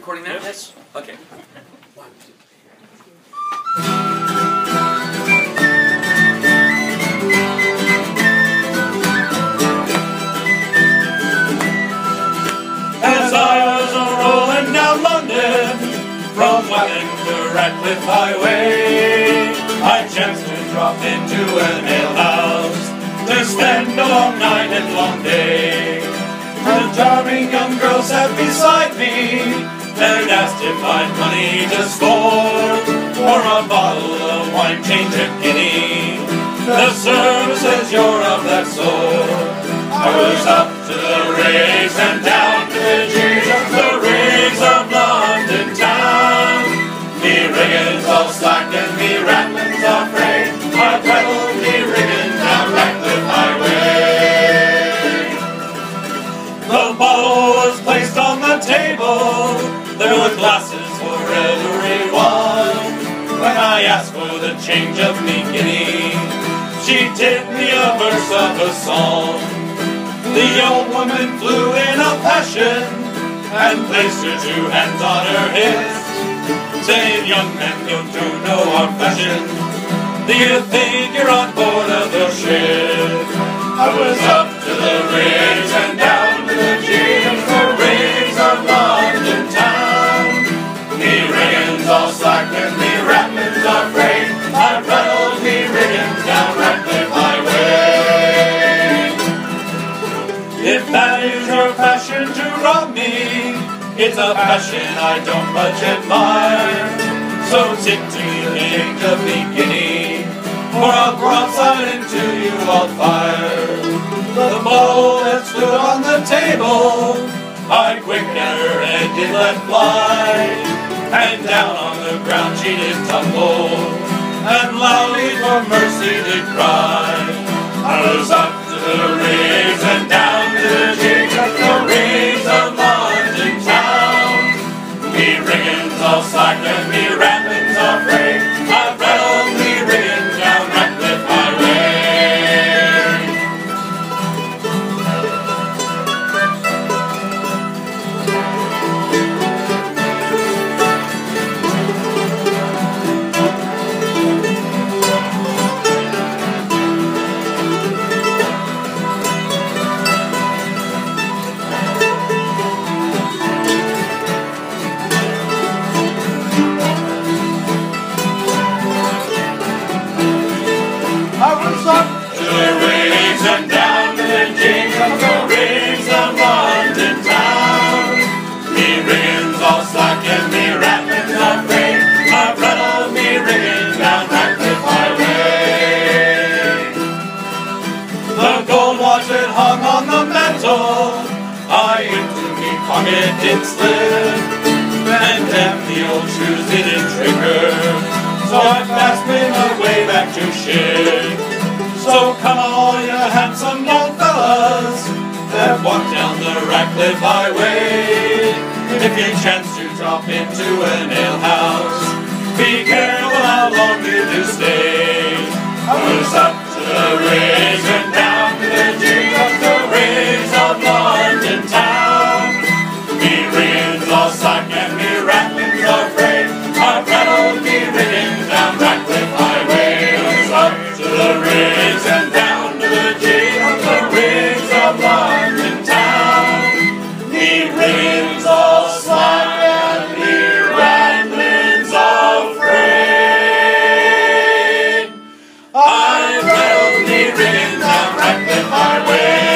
recording now? Yes. Okay. As I was rolling down London from Wapping to Ratcliffe Highway, I chanced to drop into an alehouse to spend a long night and long day. A charming young girl sat beside me and asked if I'd money to sport for a bottle of wine, change a guinea. The service says you're of that sort. I was up to the rigs and down to the G's of the rigs of London town. Me riggins all slack and me rattlins all frayed. I pedaled me riggin down Ratcliffe Highway. The bottle was placed on the table. There were glasses for everyone. When I asked for the change of me guinea, she did me a verse of a song. The old woman flew in a passion and placed her two hands on her hips, saying, "Young man, you don't know our fashion. Do you think you're on board of the ship?" I was up to the rigs and down to the G's, the rigs of London town. Me riggins all slack and me rattlins all frayed. I rattled me riggins down Ratcliffe Highway. If that is your passion to rob me, it's a passion I don't much admire. So tip to the age of me guinea, or I'll broadside into you I'll fire. The bottle that stood on the table, I quick at her head did let fly, and down on the ground she did tumble, and loudly for mercy did cry. I was up to the rigs and down to the jigs of the rigs of London town. Me riggins all slack and me rattlins all frayed. I rattled me riggins down Ratcliffe Highway. I was up to the rigs and down to the jigs of the rigs of London town. Me riggins all slack and me rattlins all frayed. I rattled me riggins down Ratcliffe Highway. The gold watch that hung on the mantle, I into me pocket did slip, and damn the old shoes didn't trigger. So I fast made my way back to ship. So come all you handsome young fellas that walk down the Ratcliffe Highway. If you chance to drop into an alehouse, be careful how long you do stay. I was up to the rigs and down to the jigs of the rigs of London town. Me riggins all slack and me rattlins all frayed. I rattled me riggins down Ratcliffe Highway. I was up to the rigs and down to the jigs of the rigs of London town. Me riggins all slack and me rattlins all frayed. I rattled me riggins down Ratcliffe Highway.